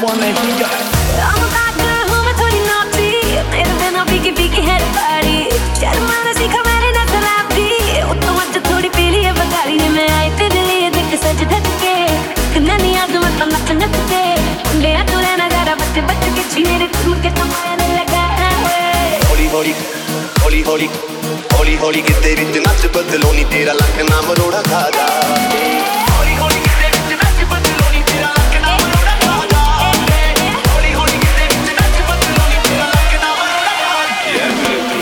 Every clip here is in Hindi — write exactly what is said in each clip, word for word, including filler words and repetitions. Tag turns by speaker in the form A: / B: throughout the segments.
A: one that he got. I'm a bad girl हूँ मैं थोड़ी naughty, मेरे बिना फीकी फीकी है party. शर्माना सीखा मैंने ना शराबी, वो तो आज थोड़ी पीली है बगाड़ी ने मैं आई तेरे लिए देख सज धज के, कन्ना नहीं आज मैं तो नच नच के, ले आ तू रहना जरा बच बच के छीने रे तुम के समाने लगा है.
B: हौली हौली हौली हौली हौली हौली किते विच नच बदलो नी तेरा लख ना मरोड़ा खादा. हौली हौली किते विच नच बदलो नी तेरा लख ना मरोड़ा खादा. हौली हौली किते विच नच बदलो नी तेरा लख ना मरोड़ा खादा. Yeah baby.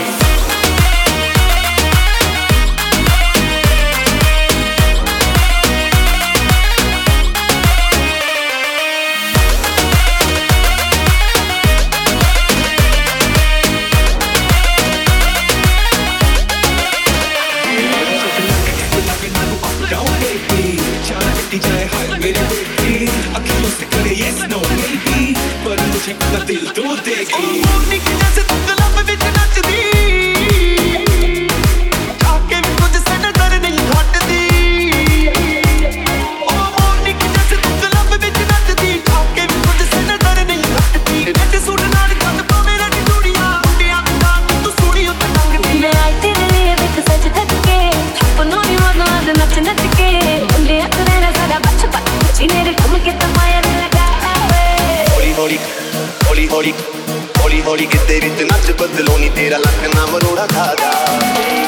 C: Yes, no, maybe, but मुझे अपना दिल तो देगी. ओ निकल जैसे तू क्लब विच नचदी, आके भी कुछ से नजर नहीं हटदी. ओ निकल जैसे तू क्लब विच नचदी, आके भी कुछ से नजर नहीं हटदी. रेड सूट नाल कंद पावे रेड चूड़ियां, मुंडियां दी नाल तू सोहनी उते लंघदी.
A: मैं आई तेरे लिए देख सज धज के, अपनों नी मौज आज नच नच के, मुंडियां तू रहना सारा बच बच छीने रे तुम के समाने लगा.
B: हौली हौली हौली हौली हौली किते विच नच बदलो नी तेरा लख ना मरोड़ा खादा.